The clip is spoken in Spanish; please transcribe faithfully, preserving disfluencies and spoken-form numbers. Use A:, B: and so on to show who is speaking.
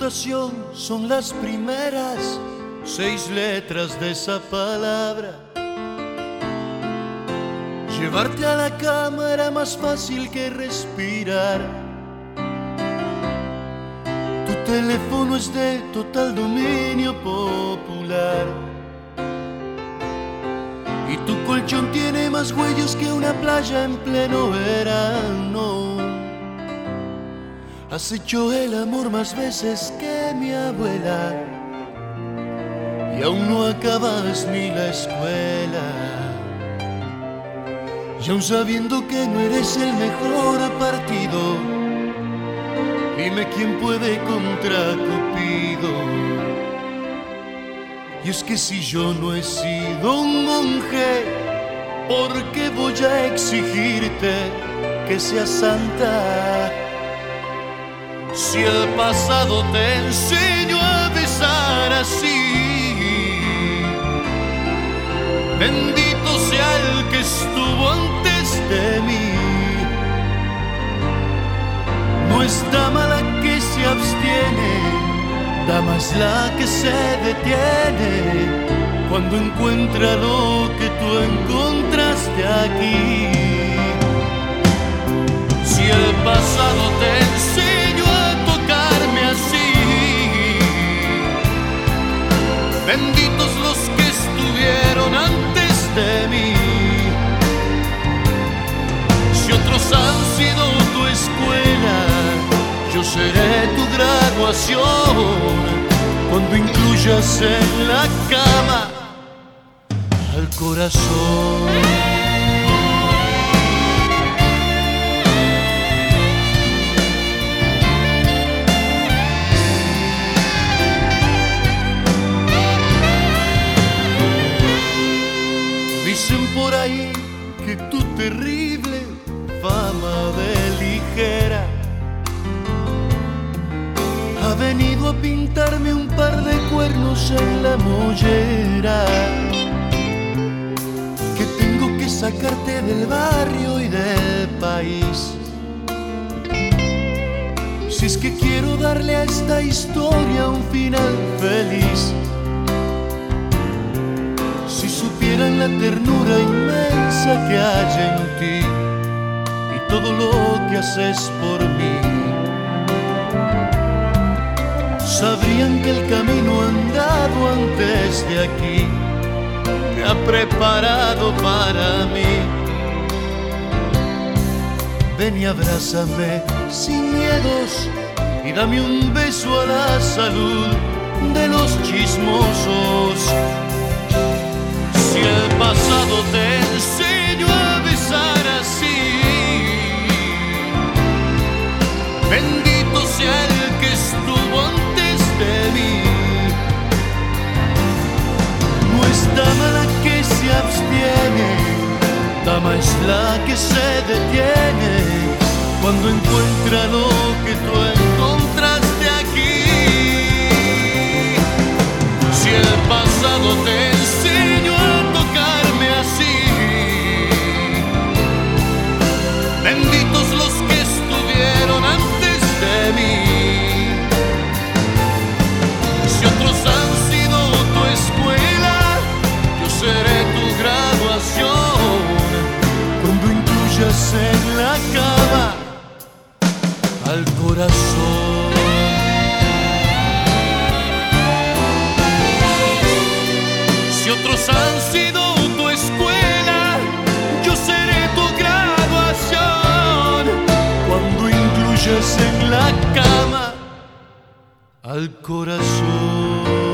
A: reputación son las primeras seis letras de esa palabra. Llevarte a la cama era más fácil que respirar. Tu teléfono es de total dominio popular. Y tu colchón tiene más huellas que una playa en pleno verano. Has hecho el amor más veces que mi abuela y aún no acabas ni la escuela. Y aún sabiendo que no eres el mejor partido, dime quién puede contra Cupido. Y es que si yo no he sido un monje, ¿por qué voy a exigirte que seas santa? Si el pasado te enseñó a besar así, bendito sea el que estuvo antes de mí. No es dama la que se abstiene, dama es la que se detiene cuando encuentra lo que tú encontraste aquí. Si el pasado te enseñó a tocarme así, benditos los que estuvieron antes de mí. Si otros han sido tu escuela, yo seré tu graduación cuando incluyas en la cama al corazón. Dicen por ahí que tu terrible fama de ligera ha venido a pintarme un par de cuernos en la mollera, que tengo que sacarte del barrio y del país. Si es que quiero darle a esta historia un final feliz. Si supieran la ternura inmensa que hay en ti y todo lo que haces por mí, sabrían que el camino andado antes de aquí me ha preparado para mí. Ven y abrázame sin miedos y dame un beso a la salud de los chismosos. Si el pasado te enseñó a besar así, bendito sea el que estuvo antes de mí. No es dama la que se abstiene, dama es la que se detiene cuando encuentra lo que tú encontraste aquí. Si el pasado te enseñó a tocarme así, benditos los que estuvieron antes de mí. Si otros han sido tu escuela, yo seré tu graduación cuando incluyas en la cama al corazón. Si otros han sido tu escuela, yo seré tu graduación cuando incluyas en la cama al corazón.